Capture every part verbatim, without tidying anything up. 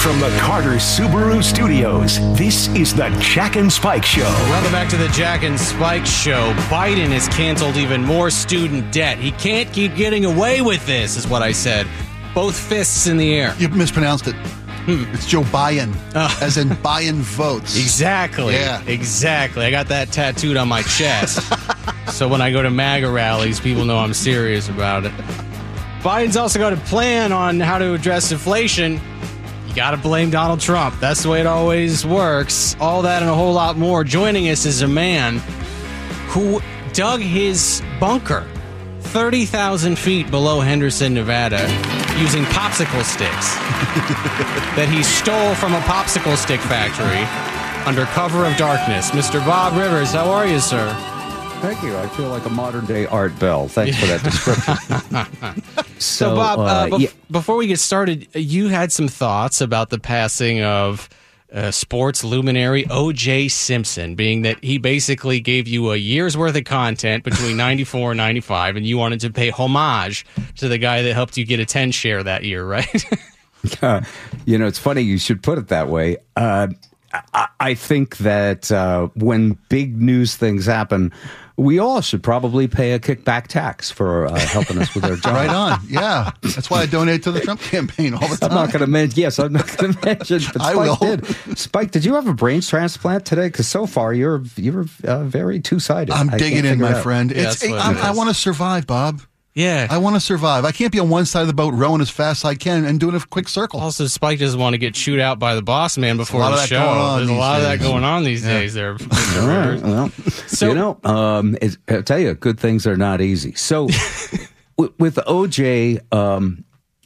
From the Carter Subaru Studios, this is the Jack and Spike Show. Welcome back to the Jack and Spike Show. Biden has canceled even more student debt. He can't keep getting away with this, is what I said. Both fists in the air. You mispronounced it. Hmm. It's Joe Biden, Oh. as in Biden votes. Exactly. Yeah. Exactly. I got that tattooed on my chest. So when I go to MAGA rallies, people know I'm serious about it. Biden's also got a plan on how to address inflation. You got to blame Donald Trump. That's the way it always works. All that and a whole lot more. Joining us is a man who dug his bunker thirty thousand feet below Henderson, Nevada, using popsicle sticks that he stole from a popsicle stick factory under cover of darkness. Mister Bob Rivers, how are you, sir? Thank you. I feel like a modern-day Art Bell. Thanks for that description. So, so, Bob, uh, uh, bef- yeah. before we get started, you had some thoughts about the passing of uh, sports luminary O J Simpson, being that he basically gave you a year's worth of content between ninety-four and ninety-five, and you wanted to pay homage to the guy that helped you get a ten share that year, right? Uh, you know, it's funny you should put it that way. Uh, I, I think that uh, when big news things happen, we all should probably pay a kickback tax for uh, helping us with our job. Right on. Yeah. That's why I donate to the Trump campaign all the time. I'm not going to mention. Yes, I'm not going to mention. But I Spike will. Did. Spike, did you have a brain transplant today? Because so far you're you're uh, very two sided. I'm digging in, my friend. Yeah, it's, that's what I'm, it I is. want to survive, Bob. Yeah. I want to survive. I can't be on one side of the boat rowing as fast as I can and doing a quick circle. Also, Spike doesn't want to get chewed out by the boss man before lot the of that show. going on There's a these lot of that days. going on these Yeah. days there. All right. Well, So- you know, um, it, I'll tell you, good things are not easy. So, with, with O J, um,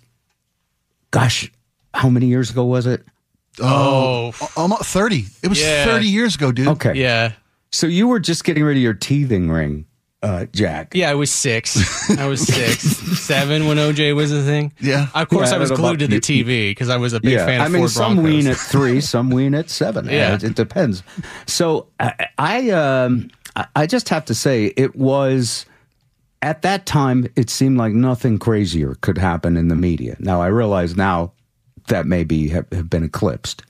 gosh, how many years ago was it? Oh, Almost thirty. It was Yeah. thirty years ago, dude. Okay. yeah. So you were just getting rid of your teething ring, uh, Jack. Yeah, I was six. I was six, seven when O J was a thing. Yeah. Of course, Yeah, I was I don't know glued to about the you- T V because I was a big Yeah, fan of I mean, Ford some Broncos. wean at three, some wean at seven. Yeah. it, it depends. So I, I, um, I- I just have to say, it was at that time. It seemed like nothing crazier could happen in the media. Now I realize now that maybe have, have been eclipsed.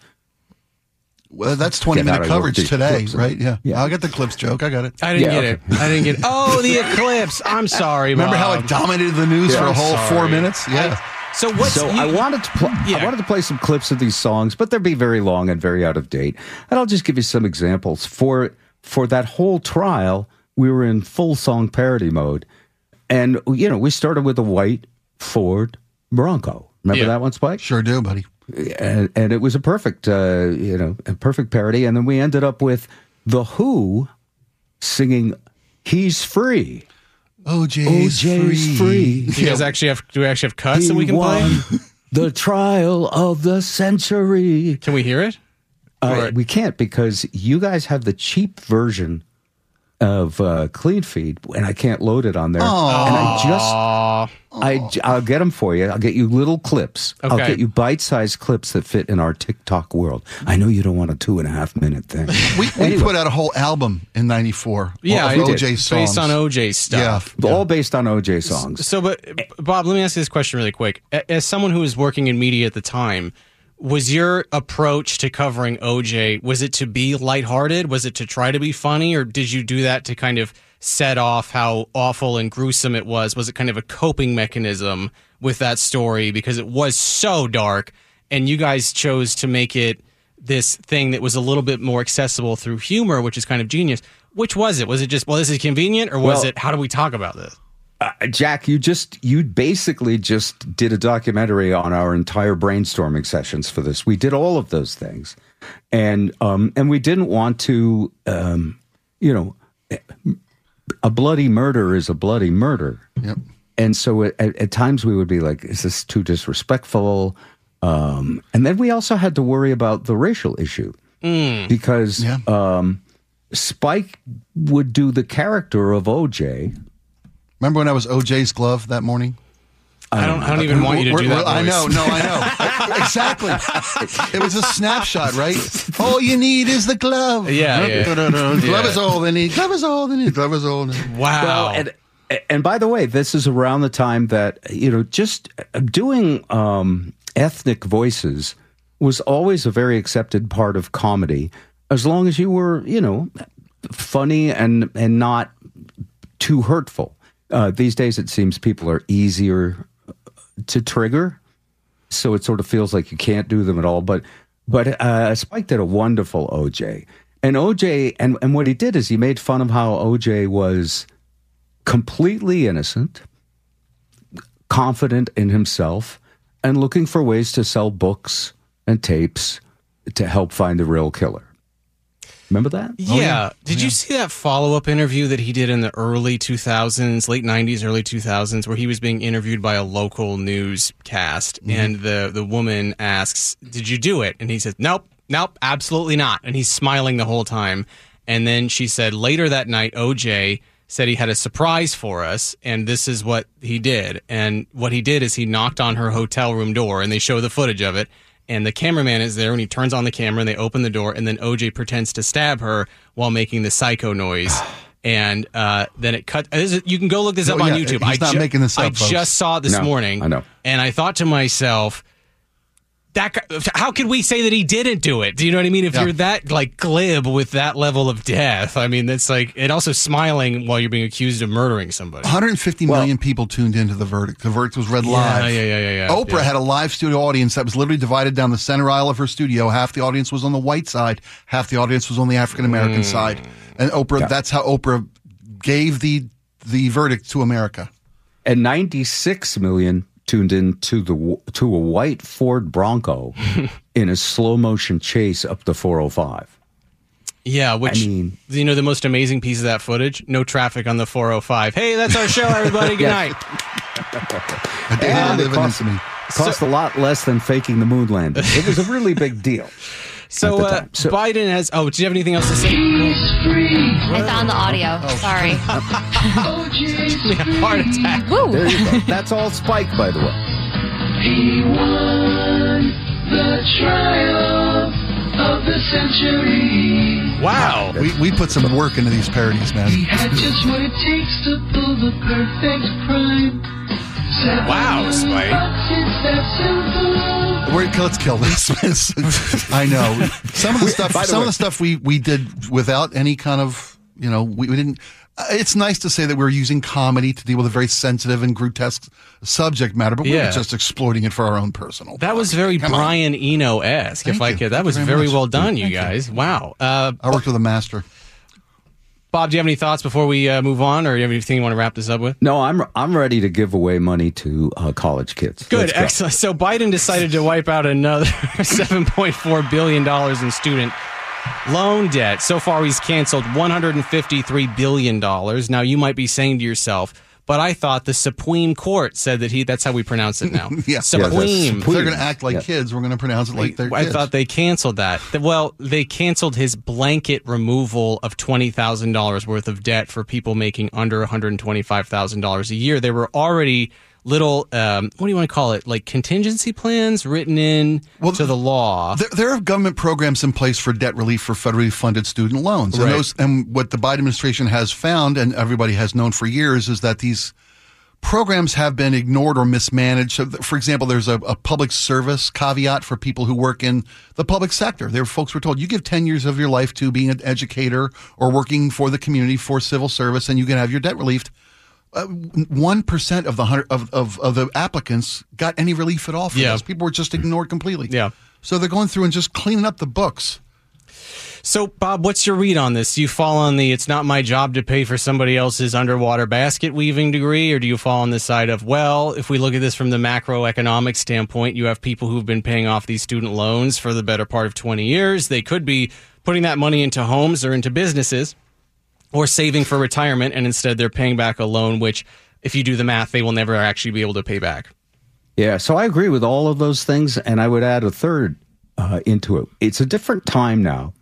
Well, that's twenty Get out minute of work, coverage the today, clips. right? Yeah. Yeah. I got the clips joke. I got it. I didn't Yeah, get okay. it. I didn't get it. Oh, the eclipse. I'm sorry, Remember how Bob. it dominated the news for a I'm whole sorry. four minutes? Yeah. So what's So you- I wanted to pl- Yeah. I wanted to play some clips of these songs, but they'd be very long and very out of date. And I'll just give you some examples. For for that whole trial, we were in full song parody mode, and you know we started with a white Ford Bronco. Remember Yeah. that one, Spike? Sure do, buddy. And, and it was a perfect, uh, you know, a perfect parody. And then we ended up with The Who singing "He's Free." O J's, O J's free. do you guys actually have? Do we actually have cuts that we can play? won the trial of the century. Can we hear it? Uh, Or- we can't because you guys have the cheap version of uh, Clean Feed, and I can't load it on there. And I just, Aw. I, I'll get them for you. I'll get you little clips. I'll Okay. get you bite-sized clips that fit in our TikTok world. I know you don't want a two and a half minute thing. We, we put out a whole album in ninety-four. Yeah, of I did. O J songs. Based on O J stuff. Yeah. All based on O J songs. So, but Bob, let me ask you this question really quick. A- As someone who was working in media at the time, was your approach to covering O J, was it to be lighthearted? Was it to try to be funny? Or did you do that to kind of set off how awful and gruesome it was? Was it kind of a coping mechanism with that story because it was so dark and you guys chose to make it this thing that was a little bit more accessible through humor, which is kind of genius? Which was it? Was it just, well, this is convenient, or was Well- it, how do we talk about this? Uh, Jack, you just you basically just did a documentary on our entire brainstorming sessions for this. We did all of those things, and um, and we didn't want to, um, you know, a bloody murder is a bloody murder. Yep. And so at, at times we would be like, "Is this too disrespectful?" Um, and then we also had to worry about the racial issue because Yeah. um, Spike would do the character of O J. Remember when I was O J's glove that morning? I don't, I don't even want you to We're- do that. we're- I voice. know, no, I know. Exactly. It was a snapshot, right? All you need is the glove. Yeah, yeah. Glove Yeah. is all they need. Glove is all they need. Glove is all they need. Wow. Well, and and by the way, this is around the time that you know just doing um, ethnic voices was always a very accepted part of comedy, as long as you were, you know, funny and and not too hurtful. Uh, these days, it seems people are easier to trigger, so it sort of feels like you can't do them at all. But but uh, Spike did a wonderful O J, and O J, and and what he did is he made fun of how O J was completely innocent, confident in himself, and looking for ways to sell books and tapes to help find the real killer. Remember that? Yeah. Oh, yeah. Did Yeah. you see that follow-up interview that he did in the early two thousands, late nineties, early two thousands, where he was being interviewed by a local newscast, Mm-hmm. and the, the woman asks, did you do it? And he says, nope, nope, absolutely not. And he's smiling the whole time. And then she said, later that night, O J said he had a surprise for us, and this is what he did. And what he did is he knocked on her hotel room door, and they show the footage of it. And the cameraman is there, and he turns on the camera, and they open the door, and then O J pretends to stab her while making the psycho noise. And uh, then it cut. This is, you can go look this Oh, up on yeah, YouTube. he's I not making this up, I folks. just saw it this No, morning. I know. And I thought to myself, that guy, how could we say that he didn't do it? Do you know what I mean? If Yeah. you're that like glib with that level of death, I mean, that's like, and also smiling while you're being accused of murdering somebody. one hundred fifty million people tuned into the verdict. The verdict was read live. yeah, yeah, yeah, yeah, Oprah yeah. had a live studio audience that was literally divided down the center aisle of her studio. Half the audience was on the white side, half the audience was on the African American Mm. side. And Oprah, Yeah. that's how Oprah gave the the verdict to America. And ninety-six million tuned in to the to a white Ford Bronco in a slow motion chase up the four oh five. Yeah, which, I mean- you know, the most amazing piece of that footage? No traffic on the four oh five. Hey, that's our show, everybody. Good night. A day And of it living cost, infamy. cost a lot less than faking the moon landing. It was a really big deal. So, at the uh, time. So- Biden has. Oh, do you have anything else to say? I found the audio. Sorry. Heart attack. Woo. There you go. That's all Spike, by the way. He won the triumph of the century. Wow. We, we put some work into these parodies, man. He had just what it takes to pull the perfect crime. Seven Wow, Spike. bucks, it's that simple. We're, let's kill this. I know some of the stuff. by the Some way- of the stuff we we did without any kind of, you know, we, we didn't. uh, It's nice to say that we're using comedy to deal with a very sensitive and grotesque subject matter, but Yeah. we're just exploiting it for our own personal. That was very Come on. Brian Eno esque. If Thank I you. could, that Thank was you very very much. well done, you Thank you. guys. Wow. Uh, I worked with a master. Bob, do you have any thoughts before we uh, move on, or do you have anything you want to wrap this up with? No, I'm I'm ready to give away money to uh, college kids. Good, Let's go. excellent. So Biden decided to wipe out another seven point four billion dollars in student loan debt. So far, he's canceled one hundred fifty-three billion dollars. Now, you might be saying to yourself, but I thought the Supreme Court said that he, that's how we pronounce it now. Yeah. Supreme. If they're going to act like Yeah. kids, we're going to pronounce it like they're I kids. thought they canceled that. Well, they canceled his blanket removal of twenty thousand dollars worth of debt for people making under one hundred twenty-five thousand dollars a year. There were already little, um, what do you want to call it, like contingency plans written in Well, to the law. There, there are government programs in place for debt relief for federally funded student loans. And, Right. those, and what the Biden administration has found, and everybody has known for years, is that these programs have been ignored or mismanaged. So, th- for example, there's a, a public service caveat for people who work in the public sector. There, folks were told you give ten years of your life to being an educator or working for the community for civil service, and you can have your debt relieved. One percent of the hundred of, of of the applicants got any relief at all for Yeah. this. People were just ignored completely. Yeah. So they're going through and just cleaning up the books. So, Bob, what's your read on this? Do you fall on the it's not my job to pay for somebody else's underwater basket weaving degree, or do you fall on the side of, well, if we look at this from the macroeconomic standpoint, you have people who've been paying off these student loans for the better part of twenty years. They could be putting that money into homes or into businesses or saving for retirement, and instead they're paying back a loan, which, if you do the math, they will never actually be able to pay back. Yeah, so I agree with all of those things, and I would add a third uh, into it. It's a different time now,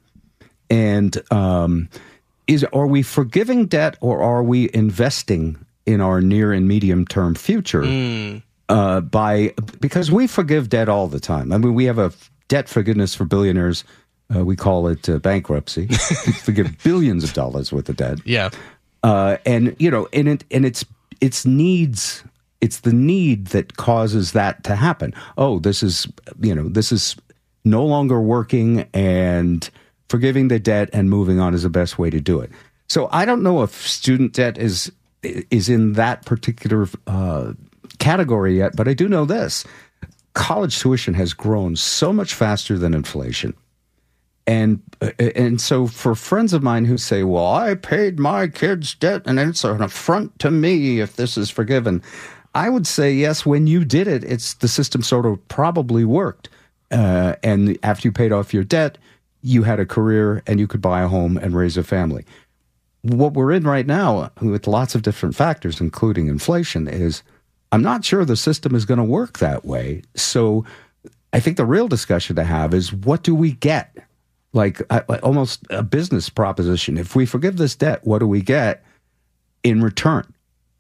and um, is are we forgiving debt or are we investing in our near and medium term future? Mm. Uh, by because we forgive debt all the time. I mean, we have a debt forgiveness for billionaires. Uh, we call it uh, bankruptcy. We forgive billions of dollars worth of debt. Yeah. Uh, and you know, and it and it's it's needs. It's the need that causes that to happen. Oh, this is you know, this is no longer working and forgiving the debt and moving on is the best way to do it. So I don't know if student debt is is in that particular uh, category yet, but I do know this. College tuition has grown so much faster than inflation. And and so for friends of mine who say, well, I paid my kid's debt and it's an affront to me if this is forgiven, I would say, yes, when you did it, it's the system sort of probably worked. Uh, and after you paid off your debt, you had a career and you could buy a home and raise a family. What we're in right now, with lots of different factors, including inflation, is I'm not sure the system is going to work that way. So I think the real discussion to have is, what do we get? Like uh, almost a business proposition. If we forgive this debt, what do we get in return?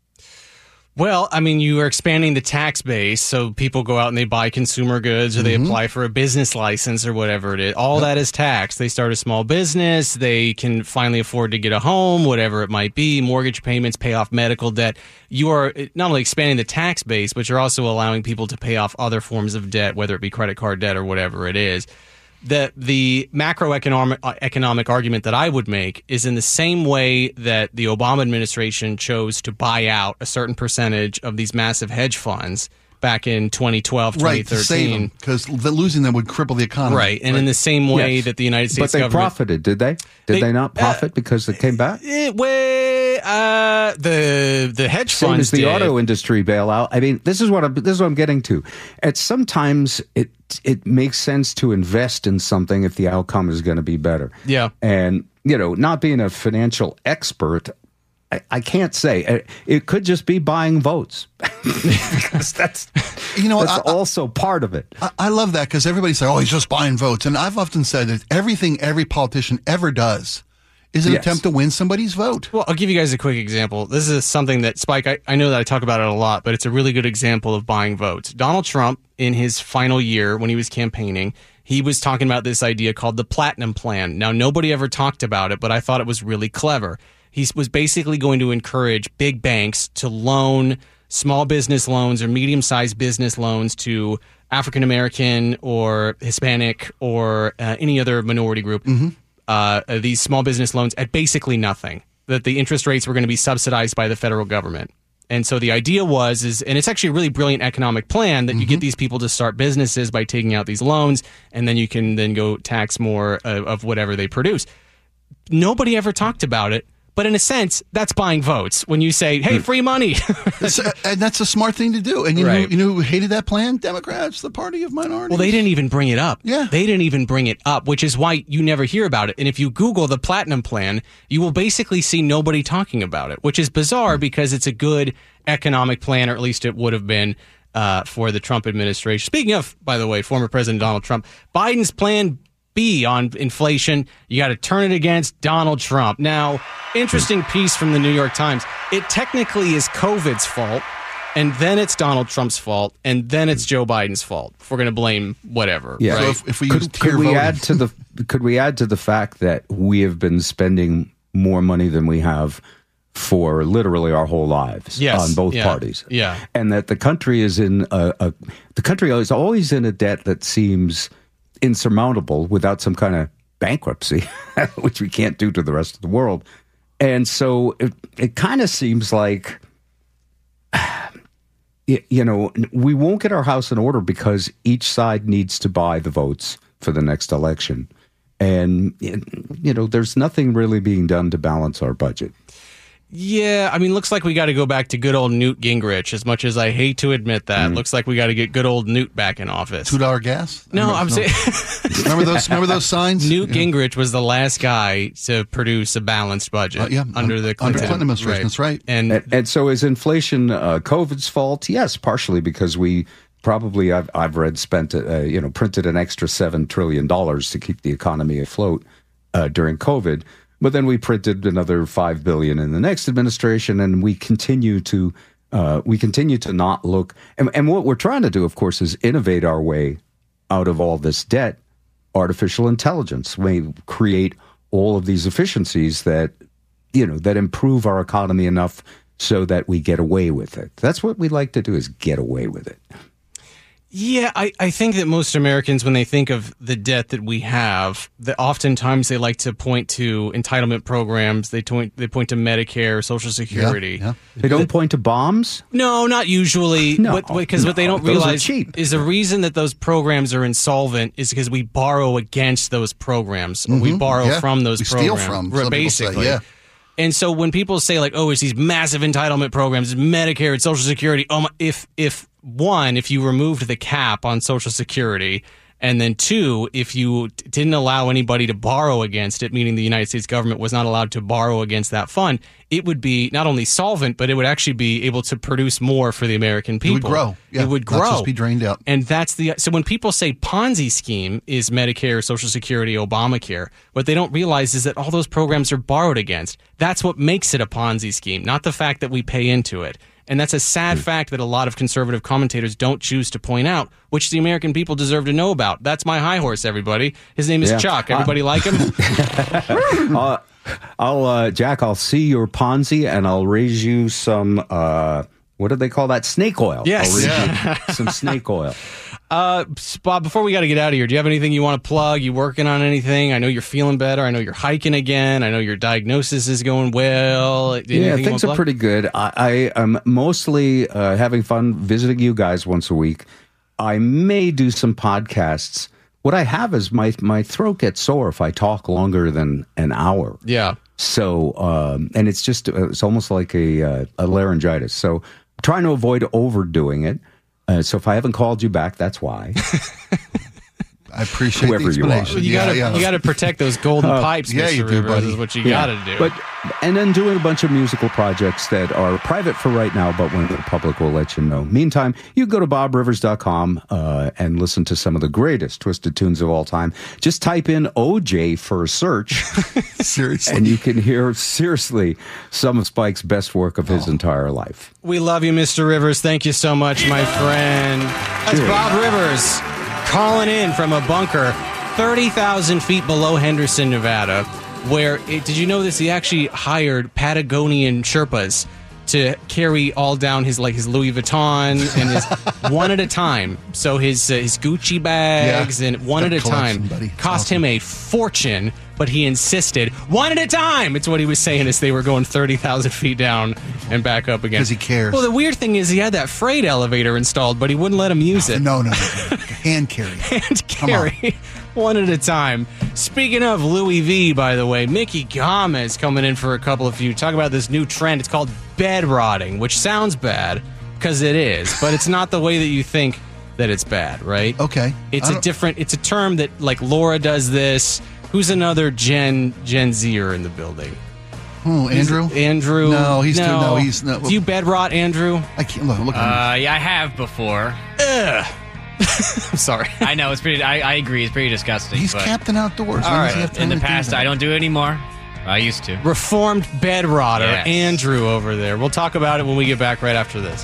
Well, I mean, you are expanding the tax base, so people go out and they buy consumer goods, or they mm-hmm. apply for a business license or whatever it is. All yep. that is taxed. They start a small business. They can finally afford to get a home, whatever it might be, mortgage payments, pay off medical debt. You are not only expanding the tax base, but you're also allowing people to pay off other forms of debt, whether it be credit card debt or whatever it is. The the macroeconomic uh, economic argument that I would make is, in the same way that the Obama administration chose to buy out a certain percentage of these massive hedge funds back in twenty twelve, twenty thirteen. Right, to save them, because losing them would cripple the economy. Right, and right. in the same way yes. that the United States But they government... profited, did they? Did they, they not profit uh, because it came back? It, way, uh, the the hedge Same funds as the did. auto industry bailout. I mean, this is what I'm, this is what I'm getting to. At sometimes it it makes sense to invest in something if the outcome is going to be better. Yeah. And, you know, not being a financial expert, I, I can't say. It could just be buying votes. Because that's, you know, that's I, also part of it. I, I love that, because everybody says, oh, he's just buying votes. And I've often said that everything every politician ever does is an yes. attempt to win somebody's vote. Well, I'll give you guys a quick example. This is something that, Spike, I, I know that I talk about it a lot, but it's a really good example of buying votes. Donald Trump, in his final year when he was campaigning, he was talking about this idea called the Platinum Plan. Now, nobody ever talked about it, but I thought it was really clever. He was basically going to encourage big banks to loan small business loans or medium-sized business loans to African American or Hispanic or uh, any other minority group. Mm-hmm. Uh, these small business loans at basically nothing, that the interest rates were going to be subsidized by the federal government. And so the idea was, is, and it's actually a really brilliant economic plan, that mm-hmm. you get these people to start businesses by taking out these loans, and then you can then go tax more of, of whatever they produce. Nobody ever talked about it. But in a sense, that's buying votes when you say, hey, free money. And that's a smart thing to do. And you, right. know, you know who hated that plan? Democrats, the party of minorities. Well, they didn't even bring it up. Yeah. They didn't even bring it up, which is why you never hear about it. And if you Google the Platinum Plan, you will basically see nobody talking about it, which is bizarre because it's a good economic plan, or at least it would have been uh, for the Trump administration. Speaking of, by the way, former President Donald Trump, Biden's plan B on inflation, you got to turn it against Donald Trump. Now, interesting piece from the New York Times. It technically is COVID's fault, and then it's Donald Trump's fault, and then it's Joe Biden's fault. If we're going to blame whatever. Yeah. Right? So if, if we could, use could we voting. add to the could we add to the fact that we have been spending more money than we have for literally our whole lives yes. on both yeah. parties? Yeah. And that the country is in a, a the country is always in a debt that seems insurmountable without some kind of bankruptcy, which we can't do to the rest of the world. And so it, it kind of seems like, you know, we won't get our house in order because each side needs to buy the votes for the next election. And, you know, there's nothing really being done to balance our budget. Yeah, I mean, looks like we got to go back to good old Newt Gingrich, as much as I hate to admit that. Mm. Looks like we got to get good old Newt back in office. two dollar gas? No, I'm no. saying... remember those Remember those signs? Newt yeah. Gingrich was the last guy to produce a balanced budget uh, yeah, under the Clinton, under Clinton administration. Right. That's right. And, and, and so is inflation uh, COVID's fault? Yes, partially because we probably, I've, I've read, spent, uh, you know, printed an extra seven trillion dollars to keep the economy afloat uh, during COVID. But then we printed another five billion dollars in the next administration, and we continue to uh, we continue to not look. And, and what we're trying to do, of course, is innovate our way out of all this debt. Artificial intelligence may create all of these efficiencies that you know that improve our economy enough so that we get away with it. That's what we like to do, is get away with it. Yeah, I, I think that most Americans, when they think of the debt that we have, that oftentimes they like to point to entitlement programs. They point they point to Medicare, Social Security. Yeah, yeah. They don't point to bombs? No, not usually. No, Because what, what they no, don't those are realize cheap. is the reason that those programs are insolvent is because we borrow against those programs. Or we borrow Yeah. from those We programs. steal from, Right, some people say, basically. yeah. And so when people say like, "Oh, it's these massive entitlement programs, it's Medicare, it's Social Security," oh my, if if one, if you removed the cap on Social Security, and then two, if you t- didn't allow anybody to borrow against it, meaning the United States government was not allowed to borrow against that fund, it would be not only solvent, but it would actually be able to produce more for the American people. It would grow. Yeah, it would not grow. just be drained out. And that's the so when people say Ponzi scheme is Medicare, Social Security, Obamacare, what they don't realize is that all those programs are borrowed against. That's what makes it a Ponzi scheme, not the fact that we pay into it. And that's a sad fact that a lot of conservative commentators don't choose to point out, which the American people deserve to know about. That's my high horse, everybody. His name is Yeah. Chuck. Everybody Uh, like him? uh, I'll uh, Jack, I'll see your Ponzi and I'll raise you some, uh, what do they call that? Snake oil. Yes. I'll raise Yeah. you some snake oil. Uh, Bob, before we got to get out of here, do you have anything you want to plug? You working on anything? I know you're feeling better. I know you're hiking again. I know your diagnosis is going well. Anything Yeah, you things wanna are plug? pretty good. I, I am mostly uh, having fun visiting you guys once a week. I may do some podcasts. What I have is my my throat gets sore if I talk longer than an hour. Yeah. So, um, and it's just, uh, it's almost like a, uh, a laryngitis. So I'm trying to avoid overdoing it. Uh, so if I haven't called you back, that's why. I appreciate Whoever the you are. explanation. Well, you yeah, gotta yeah. you gotta protect those golden pipes, yeah, Mister you do, Rivers, buddy. is what you Yeah. gotta do. But, and then doing a bunch of musical projects that are private for right now, but when the public will let you know. Meantime, you go to bob rivers dot com uh, and listen to some of the greatest Twisted Tunes of all time. Just type in O J for a search, Seriously. and you can hear, seriously, some of Spike's best work of his entire life. We love you, Mister Rivers. Thank you so much, my friend. That's Cheers. Bob Rivers calling in from a bunker thirty thousand feet below Henderson, Nevada, where, it, did you know this? He actually hired Patagonian Sherpas to carry all down his like his Louis Vuitton and his one at a time. So his uh, his Gucci bags Yeah. and one Got at a a time collection, buddy. It's cost awesome. him a fortune, but he insisted one at a time. It's what he was saying as they were going thirty thousand feet down and back up again. 'Cause he cares. Well, the weird thing is he had that freight elevator installed, but he wouldn't let him use it. No, no, no. Hand carry. Hand Come on. carry one at a time. Speaking of Louis V, by the way, Mickey Gomez coming in for a couple of you. Talk about this new trend. It's called bed rotting, which sounds bad because it is, but it's not the way that you think that it's bad, right? Okay. It's I a don't- different. It's a term that like Laura does this. Who's another Gen Gen Zer in the building? Oh, Andrew? Andrew. No, he's too- no, he's not- Do you bed rot, Andrew? I can't look. Look at Uh, yeah, I have before. I'm sorry. I know it's pretty. I, I agree. It's pretty disgusting. He's but, Captain Outdoors. All When does he right. have time In the to do past, that? I don't do it anymore. I used to. Reformed bed rotter, Yes. Andrew over there. We'll talk about it when we get back right after this.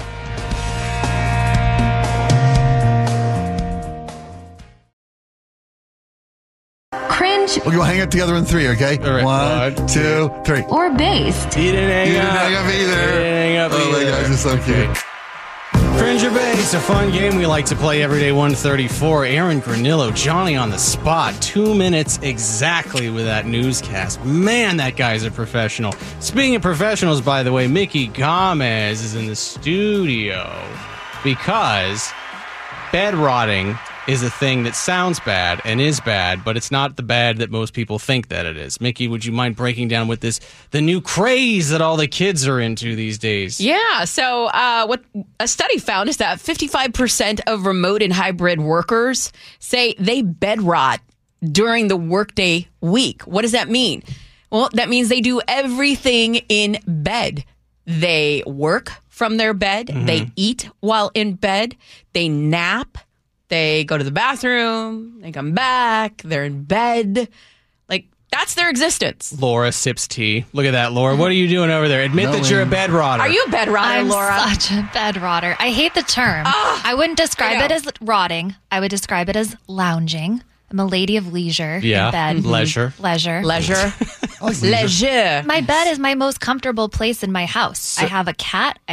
Cringe We'll go hang it together in three, okay? All right. One, One, two, three. or based. He didn't hang You didn't up. hang up either. He didn't hang up Oh, my either. gosh, it's so cute. Cringe or Base, a fun game we like to play every day, one thirty-four. Aaron Granillo, Johnny on the spot. Two minutes exactly with that newscast. Man, that guy's a professional. Speaking of professionals, by the way, Mickey Gomez is in the studio because bed rotting is a thing that sounds bad and is bad, but it's not the bad that most people think that it is. Mickey, would you mind breaking down what this, the new craze that all the kids are into these days? Yeah. So, uh, what a study found is that fifty-five percent of remote and hybrid workers say they bed rot during the workday week. What does that mean? Well, that means they do everything in bed. They work from their bed. Mm-hmm. They eat while in bed. They nap. They go to the bathroom. They come back. They're in bed. Like, that's their existence. Laura sips tea. Look at that, Laura. What are you doing over there? Admit No, that you're a Amy. bed rotter. Are you a bed rotter, I'm Laura? such a bed rotter. I hate the term. I wouldn't describe I it know. as rotting. I would describe it as lounging. I'm a lady of leisure Yeah. in bed. Leisure. Leisure. Leisure. I like leisure. Leisure. My bed is my most comfortable place in my house. I have a cat. I have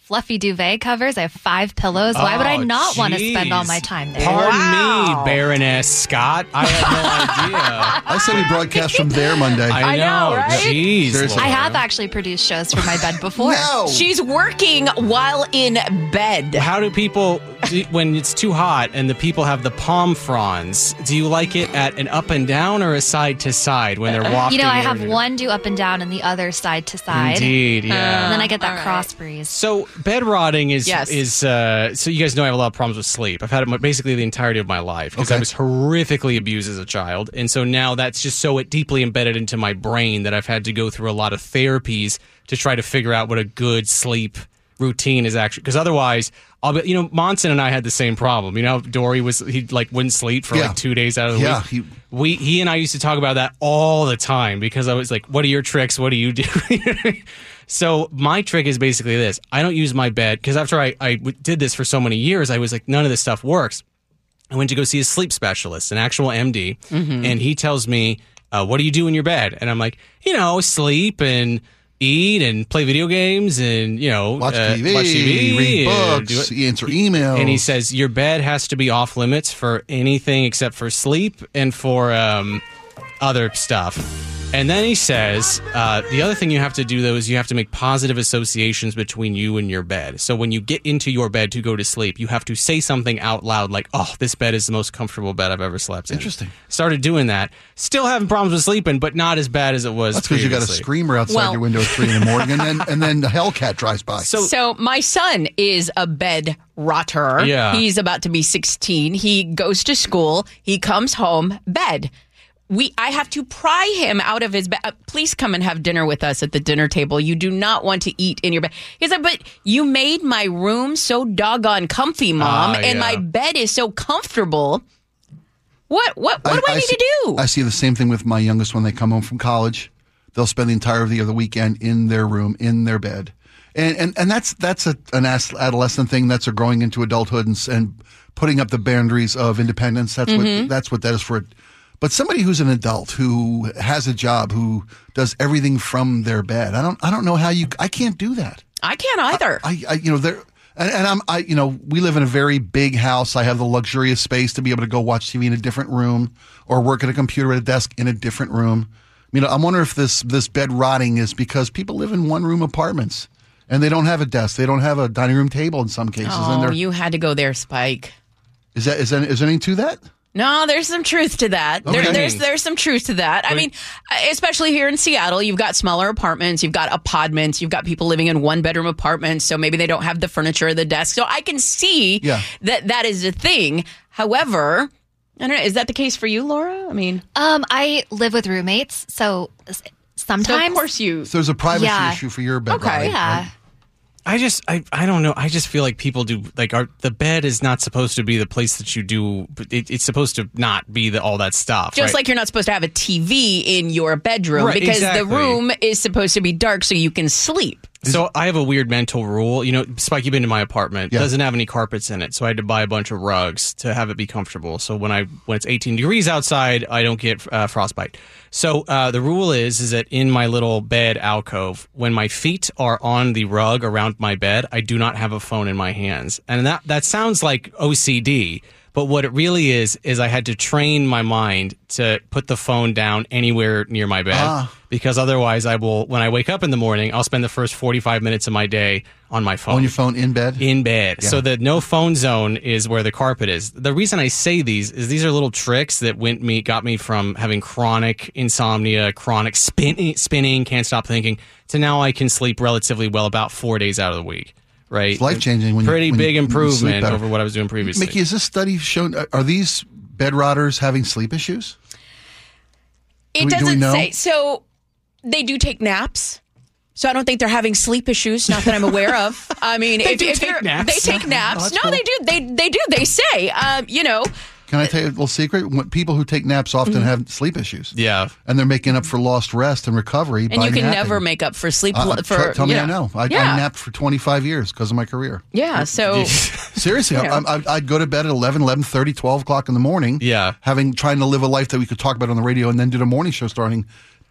fluffy duvet covers. I have five pillows. Why would I Oh, not want to spend all jeez. my time there? Pardon Wow. me, Baroness Scott. I had no idea. I said we broadcast from there Monday. I, I know, know, right? Jeez, Seriously. I Laura. have actually produced shows for my bed before. no. She's working while in bed. How do people, do, when it's too hot and the people have the palm fronds, do you like it at an up and down or a side to side when they're walking? You know, I your- have one do up and down and the other side to side. Indeed, yeah. And then I get that All right. cross breeze. So bed rotting is Yes. is uh, so you guys know I have a lot of problems with sleep. I've had it my- basically the entirety of my life because I Okay. was horrifically abused as a child, and so now that's just so deeply embedded into my brain that I've had to go through a lot of therapies to try to figure out what a good sleep routine is actually. Because otherwise, I'll be, you know, Monson and I had the same problem. You know, Dory was he like wouldn't sleep for Yeah. like two days out of the Yeah, week. he- we he and I used to talk about that all the time because I was like, "What are your tricks? What do you do?" So my trick is basically this: I don't use my bed because after I, I w- did this for so many years, I was like, none of this stuff works. I went to go see a sleep specialist, an actual M D, and he tells me, uh, "What do you do in your bed?" And I'm like, "You know, sleep and eat and play video games and you know, Watch uh, T V, watch T V, read and books, do it." answer emails. And he says your bed has to be off limits for anything except for sleep and for um, other stuff. And then he says uh, the other thing you have to do though is you have to make positive associations between you and your bed. So when you get into your bed to go to sleep, you have to say something out loud like, "Oh, this bed is the most comfortable bed I've ever slept in." Interesting. Started doing that. Still having problems with sleeping, but not as bad as it was. That's because you got a previously. screamer outside Well- your window at three in the morning, and then and then the Hellcat drives by. So So my son is a bed rotter. Yeah. He's about to be sixteen. He goes to school. He comes home, bed. We, I have to pry him out of his bed. Uh, please come and have dinner with us at the dinner table. You do not want to eat in your bed. He's like, but you made my room so doggone comfy, Mom, Ah, and yeah. my bed is so comfortable. What what what do I, need see, to do? I see the same thing with my youngest when they come home from college. They'll spend the entirety of the weekend in their room, in their bed. And and, and that's that's a, an as- adolescent thing. That's a growing into adulthood and, s- and putting up the boundaries of independence. That's Mm-hmm. what that's what that is for. But somebody who's an adult who has a job, who does everything from their bed, I don't I don't know how you I can't do that. I can't either. I, I you know there and, and I'm I you know we live in a very big house. I have the luxurious space to be able to go watch T V in a different room or work at a computer at a desk in a different room. You know, I'm wondering if this this bed rotting is because people live in one room apartments and they don't have a desk, they don't have a dining room table in some cases. and oh, they're, you had to go there, Spike. is that is that is there anything to that? No, there's some truth to that. There, Okay. there's there's some truth to that. I mean, especially here in Seattle, you've got smaller apartments, you've got apartments, you've got people living in one bedroom apartments, so maybe they don't have the furniture or the desk. So I can see Yeah. that that is a thing. However, I don't know. Is that the case for you, Laura? I mean, Um, I live with roommates, so s- so sometimes. of course you. So there's a privacy Yeah. issue for your bed Okay. rotting, yeah. right? I just, I, I don't know. I just feel like people do like our the bed is not supposed to be the place that you do. It, it's supposed to not be the all that stuff. Just right? like you're not supposed to have a T V in your bedroom Right, because exactly. the room is supposed to be dark so you can sleep. So I have a weird mental rule. You know, Spike, you've been to my apartment. It Yeah. doesn't have any carpets in it, so I had to buy a bunch of rugs to have it be comfortable. So when I when it's eighteen degrees outside, I don't get uh, frostbite. So uh, the rule is is that in my little bed alcove, when my feet are on the rug around my bed, I do not have a phone in my hands. And that that sounds like O C D. But what it really is, is I had to train my mind to put the phone down anywhere near my bed Ah. because otherwise I will, when I wake up in the morning, I'll spend the first forty-five minutes of my day on my phone. On your phone in bed? In bed. Yeah. So the no phone zone is where the carpet is. The reason I say these is these are little tricks that went me, got me from having chronic insomnia, chronic spinning, spinning, can't stop thinking, to now I can sleep relatively well about four days out of the week. Right? It's life-changing when you- Pretty when you- big when you sleep improvement better. over what I was doing previously. Mickey, is this study shown? Are these bed rotters having sleep issues? It Do we- do we doesn't know? say. So they do take naps. So I don't think they're having sleep issues. Not that I'm aware of. I mean, They if, do if take you're- naps. they take naps. that's no, cool. they do. They they do. They say, um, you know, Can I tell you a little secret? When people who take naps often Mm-hmm. have sleep issues. Yeah. And they're making up for lost rest and recovery and by you can napping. never make up for sleep. Uh, for tell, tell me you I know. I, yeah. I napped for twenty-five years because of my career. Yeah. So Seriously, Yeah. I, I, I'd go to bed at eleven, eleven thirty, twelve o'clock in the morning. Yeah. Having, trying to live a life that we could talk about on the radio and then do the morning show starting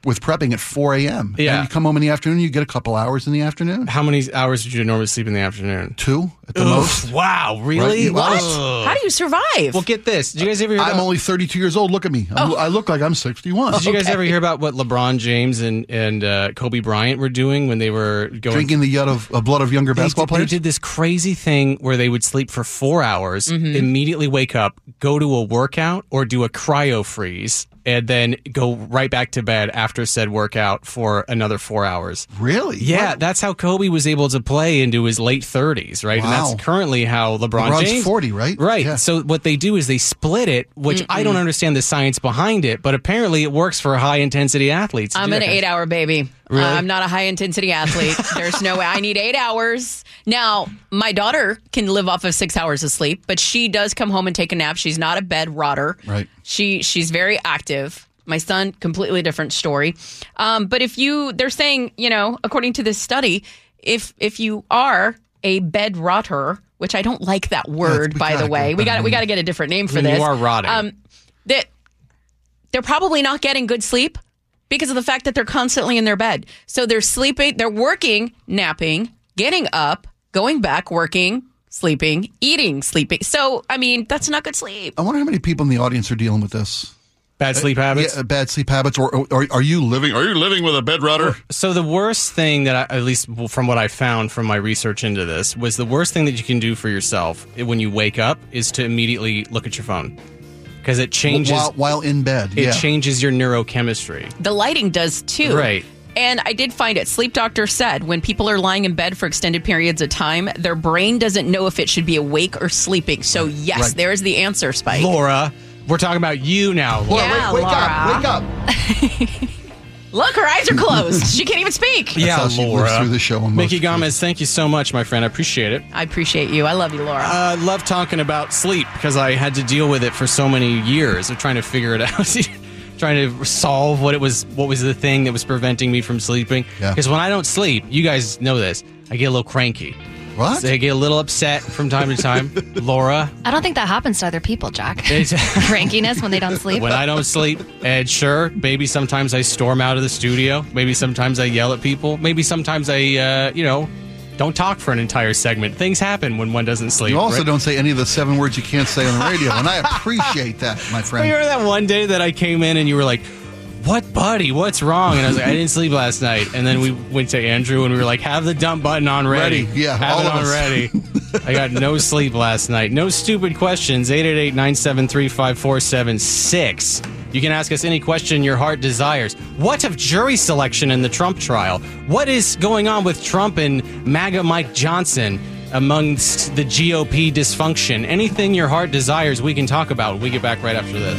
with prepping at four a.m. Yeah. And you come home in the afternoon, you get a couple hours in the afternoon. How many hours did you normally sleep in the afternoon? Two at the Oof, most. Wow, really? Right? What? Ugh. How do you survive? Well, get this. Did you guys ever hear I'm about... only thirty-two years old. Look at me. I'm, Oh. I look like I'm sixty-one. Did you guys Okay. ever hear about what LeBron James and, and uh, Kobe Bryant were doing when they were going... Drinking the blood of, uh, blood of younger They basketball did, they players? did this crazy thing where they would sleep for four hours, Mm-hmm. immediately wake up, go to a workout or do a cryo freeze, and then go right back to bed after said workout for another four hours. Really? Yeah, What? that's how Kobe was able to play into his late thirties, right? And Wow. that's currently how LeBron LeBron's James... forty, right? Right. Yeah. So what they do is they split it, which I don't understand the science behind it, but apparently it works for high-intensity athletes. to I'm do an that kind of- eight-hour baby. Really? Uh, I'm not a high-intensity athlete. There's no way. I need eight hours. Now, my daughter can live off of six hours of sleep, but she does come home and take a nap. She's not a bed rotter. Right. She she's very active. My son, completely different story. Um, but if you, they're saying, you know, according to this study, if if you are a bed rotter, which I don't like that word, we by the gotta way, get we a better got we name. got to get a different name for When this. you are rotting. Um, that they're probably not getting good sleep because of the fact that they're constantly in their bed. So they're sleeping, they're working, napping, getting up, going back, working, sleeping, eating, sleeping. So, I mean, that's not good sleep. I wonder how many people in the audience are dealing with this. Bad sleep habits? Yeah, bad sleep habits, or, or, or are you living? Are you living with a bed rotter? So the worst thing that I, at least from what I found from my research into this, was the worst thing that you can do for yourself when you wake up is to immediately look at your phone. Because it changes while, while in bed. it yeah. changes your neurochemistry. The lighting does too. Right. And I did find it. Sleep doctor said when people are lying in bed for extended periods of time, their brain doesn't know if it should be awake or sleeping. So, yes, Right. there's the answer, Spike. Laura, we're talking about you now. Laura. Yeah, wake, wake Laura. up! Wake up! Look, her eyes are closed. She can't even speak. Yeah, how she Laura. lives through the show on most Mickey Gomez, thank you so much, my friend. I appreciate it. I appreciate you. I love you, Laura. I love talking about sleep because I had to deal with it for so many years of trying to figure it out. Trying to solve what it was, what was the thing that was preventing me from sleeping. Yeah. Because when I don't sleep, you guys know this, I get a little cranky. What? So I get a little upset from time to time. Laura, I don't think that happens to other people, Jack. it's, Crankiness when they don't sleep. when I don't sleep, and sure, maybe sometimes I storm out of the studio. Maybe sometimes I yell at people. Maybe sometimes I, uh, you know, don't talk for an entire segment. Things happen when one doesn't sleep. You also right? don't say any of the seven words you can't say on the radio, and I appreciate that, my friend. Remember that one day that I came in and you were like, "What, buddy? What's wrong?" And I was like, "I didn't sleep last night." And then we went to Andrew and we were like, "Have the dump button on ready." Ready, yeah, have all it of on us. ready. I got no sleep last night. No stupid questions. eight eight eight, nine seven three, five four seven six. You can ask us any question your heart desires. What of jury selection in the Trump trial? What is going on with Trump and MAGA Mike Johnson amongst the G O P dysfunction? Anything your heart desires, we can talk about. We get back right after this.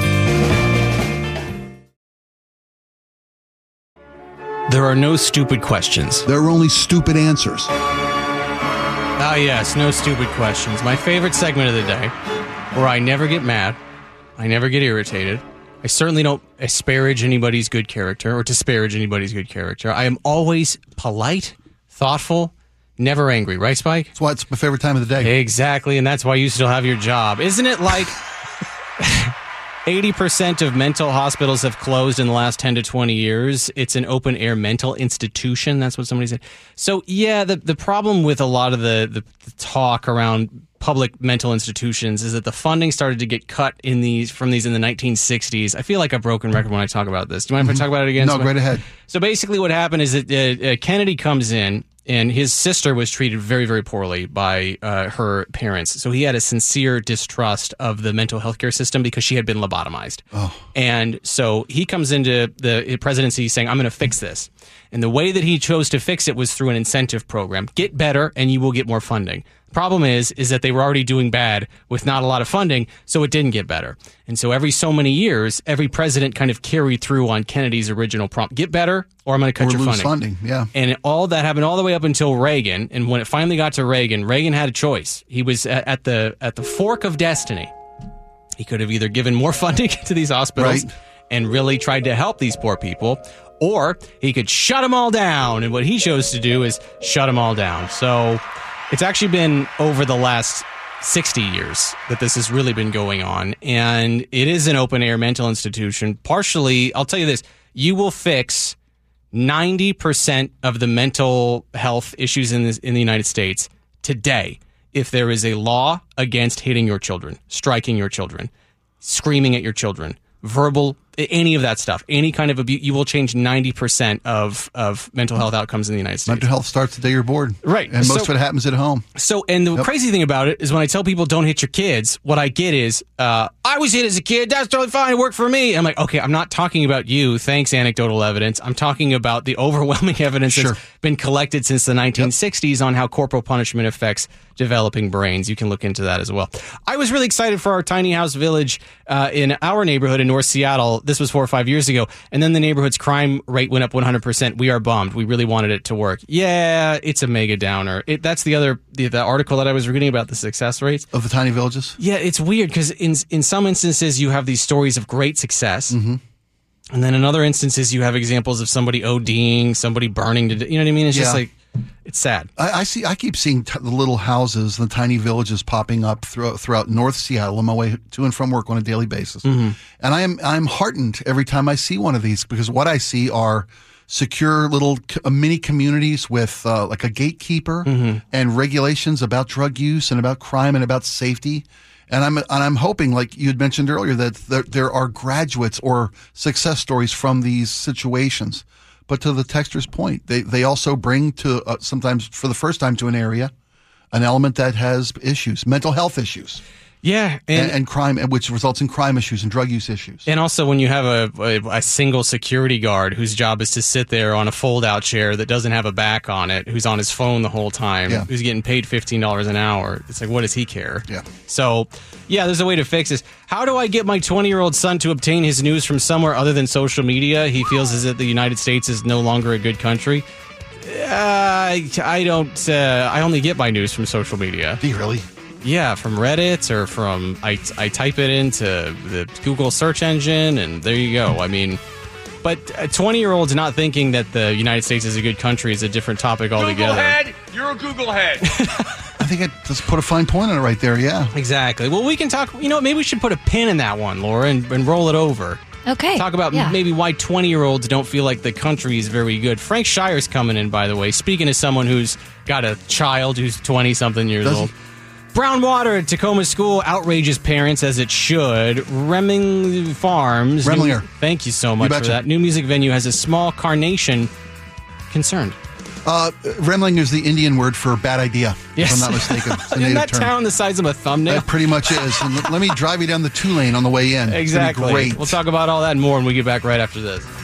There are no stupid questions. There are only stupid answers. Ah, yes, no stupid questions. My favorite segment of the day, where I never get mad, I never get irritated. I certainly don't asparage anybody's good character or disparage anybody's good character. I am always polite, thoughtful, never angry. Right, Spike? That's why it's my favorite time of the day. Exactly, and that's why you still have your job. Isn't it like eighty percent of mental hospitals have closed in the last ten to twenty years? It's an open-air mental institution. That's what somebody said. So, yeah, the, the problem with a lot of the, the, the talk around public mental institutions is that the funding started to get cut in these from these in the nineteen sixties. I feel like a broken record when I talk about this. Do you mind if I talk about it again? No, right ahead. So basically what happened is that uh, uh, Kennedy comes in and his sister was treated very, very poorly by uh, her parents. So he had a sincere distrust of the mental health care system because she had been lobotomized. Oh. And so he comes into the presidency saying, I'm going to fix this. And the way that he chose to fix it was through an incentive program. Get better and you will get more funding. Problem is, is that they were already doing bad with not a lot of funding, so it didn't get better. And so every so many years, every president kind of carried through on Kennedy's original prompt. Get better or I'm going to cut Or your lose funding. funding, yeah. And all that happened all the way up until Reagan. And when it finally got to Reagan, Reagan had a choice. He was at, at the at the fork of destiny. He could have either given more funding to these hospitals Right. and really tried to help these poor people, or he could shut them all down. And what he chose to do is shut them all down. So it's actually been over the last sixty years that this has really been going on. And it is an open air mental institution. Partially, I'll tell you this. you will fix ninety percent of the mental health issues in this, in the United States today if there is a law against hitting your children, striking your children, screaming at your children, verbal, any of that stuff, any kind of abuse. You will change ninety percent of, of mental health outcomes in the United States. Mental health starts the day you're born. Right. And most So- of it happens at home. So, and the Yep. crazy thing about it is when I tell people don't hit your kids, what I get is, uh, I was hit as a kid. That's totally fine. It worked for me. I'm like, okay, I'm not talking about you. Thanks, anecdotal evidence. I'm talking about the overwhelming evidence Sure. that's been collected since the nineteen sixties on how corporal punishment affects developing brains. You can look into that as well. I was really excited for our tiny house village uh, in our neighborhood in North Seattle. This was four or five years ago. And then the neighborhood's crime rate went up one hundred percent. We are bummed. We really wanted it to work. Yeah, it's a mega downer. It, that's the other, the, the article that I was reading about the success rates. Of the tiny villages? Yeah, it's weird because in in some instances you have these stories of great success. Mm-hmm. And then in other instances you have examples of somebody ODing, somebody burning to, d- you know what I mean? It's just Yeah. like, it's sad. I, I see. I keep seeing t- the little houses, the tiny villages popping up throughout, throughout North Seattle on my way to and from work on a daily basis, Mm-hmm. and I am I'm heartened every time I see one of these because what I see are secure little c- uh, mini communities with uh, like a gatekeeper Mm-hmm. and regulations about drug use and about crime and about safety. And I'm and I'm hoping, like you had mentioned earlier, that there, there are graduates or success stories from these situations. But to the texter's point, they, they also bring to uh, sometimes for the first time to an area an element that has issues, mental health issues, Yeah. and, and crime, which results in crime issues and drug use issues. And also, when you have a, a, a single security guard whose job is to sit there on a fold-out chair that doesn't have a back on it, who's on his phone the whole time, Yeah. who's getting paid fifteen dollars an hour, it's like, what does he care? Yeah. So, yeah, there's a way to fix this. How do I get my twenty-year-old son to obtain his news from somewhere other than social media? He feels as if the United States is no longer a good country. Uh, I don't. Uh, I only get my news from social media. Do you really? Yeah, from Reddit or from I, I type it into the Google search engine, and there you go. I mean, but a twenty-year-old's not thinking that the United States is a good country is a different topic altogether. Google head, you're a Google head. I think it just put a fine point on it right there. Yeah. Exactly. Well, we can talk. You know, maybe we should put a pin in that one, Laura, and, and roll it over. Okay. Talk about yeah. maybe why twenty-year-olds don't feel like the country is very good. Frank Shire's coming in, by the way. Speaking as someone who's got a child who's twenty-something years Does old. he? Brown water at Tacoma School outrages parents as it should. Remming Farms. Remlinger. New, thank you so much You for betcha. that. New music venue has a small carnation concerned. Uh, Remling is the Indian word for bad idea, Yes. if I'm not mistaken. It's a Isn't native that term. town the size of a thumbnail? It pretty much is. And let me drive you down the two lane on the way in. It's gonna be Exactly. great. We'll talk about all that and more when we get back right after this.